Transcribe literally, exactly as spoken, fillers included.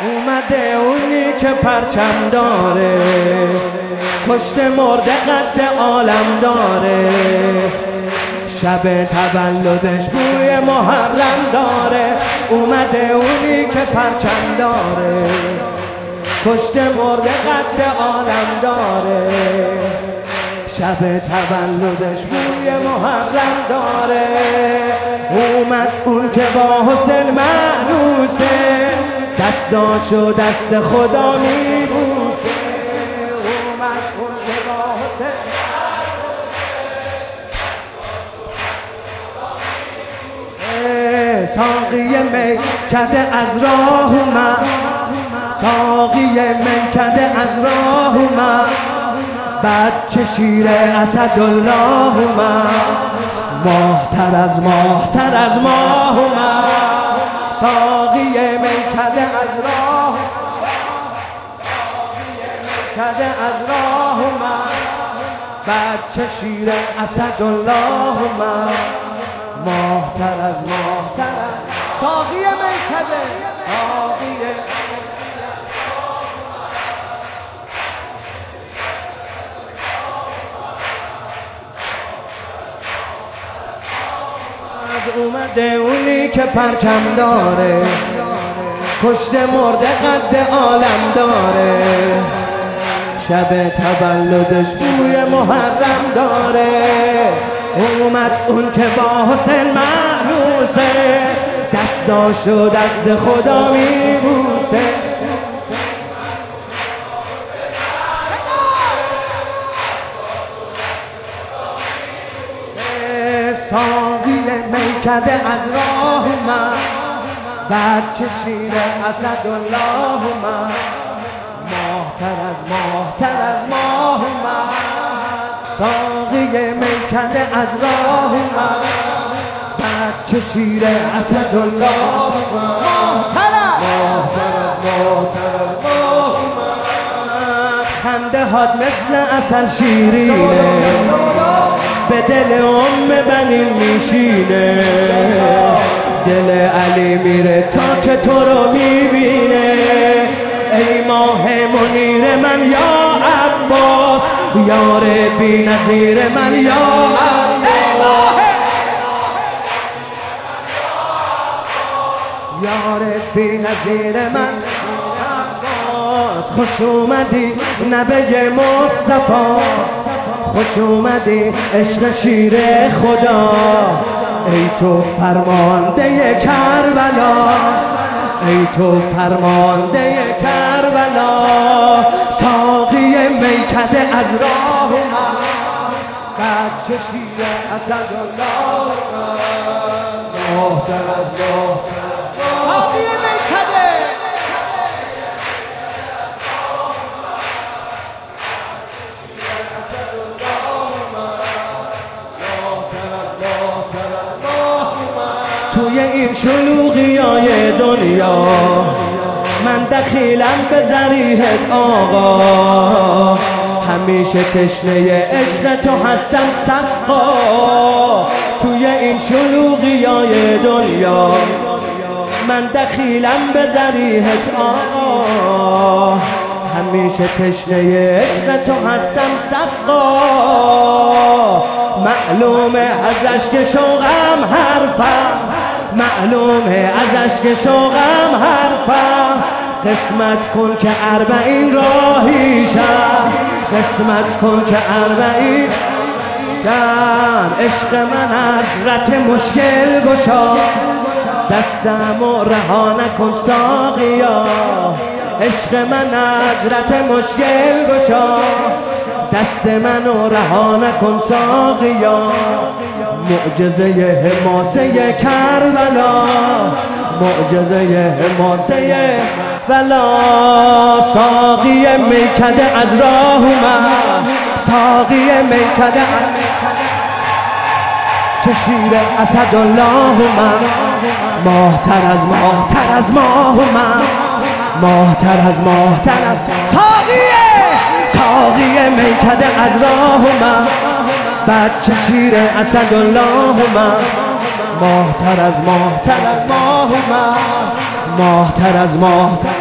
اومده اونی که پرچم داره، کشته مرده قد عالم داره، شب تولدش بوی محرم داره. اومده اونی که پرچم داره، کشته مرده قد عالم داره، شب تولدش بوی محرم داره. اومد اون که با حسین معنوسه، دستاشو دست خدا میبوسه. اومد اون که با حسین ساقی میکده از راه اومد، ساقی میکده از راه اومد، بچه شیر اسدالله اومد، ماهتر از ماهتر از ماه اومد. ساقی میکده از راه، میکده از راه اومد، بچه شیر اسدالله اومد، ماهتر از ماهتر از ساقی میکده. ساقی اومده اونی که پرچم داره، کشته مرده قد عالم داره، شب تولدش بوی محرم داره. اومد اون که با حسین معنوسه، دستاشو دست خدا میبوسه. ساقی میکده از راه اومد، بچه شیر اسدالله اومد، ماهتر از ماهتر از ماه اومد. ساقی میکده از راه اومد، بچه شیر اسدالله اومد، ماهتر از ماهتر از ماه اومد. خنده هات مثل عسل شیرینه، به دل ام بنین میشینه، دل علی میره تا که تو رو میبینه. ای ماه منیر من یا عباس، یار بی نظیر من یا عباس، یار بی نظیر من عباس. خوش اومدی نبی مصطفی، خوش اومدی عشق شیر خدا. ای تو فرمانده کربلا، ای تو فرمانده کربلا. ساقی میکده از راه اومد، بچه شیر اسدالله، ماهتر از ماهتر. ساقی میکده توی این شلوغیای دنیا، من دخیلم به ضریحت آقا، همیشه تشنه عشق تو هستم سقا. توی این شلوغیای دنیا، من دخیلم به ضریحت آقا، همیشه تشنه عشق تو هستم سقا. معلومه ازش که شوقم حرفم، معلومه ازش که شوقم حرفم. قسمت کن که اربعین راهی شم، قسمت کن که اربعین شم. عشق من حضرت مشکل گشا، دستم و رها نکن ساقیا. عشق من حضرت مشکل گشا، دست منو رها نکن ساقیا. معجزه حماسه کربلا، معجزه حماسه ولا. ساقی میکده از راه اومد، ساقی میکده چه شیر اسدالله اومد، ماهتر از ماهتر از ماه اومد، ماهتر از ماهتر از ساقیه. ساقی میکده از راه اومد، بچه شیر اسدالله اومد، ماهتر از ماهتر از ماه اومد، ماهتر از ماهتر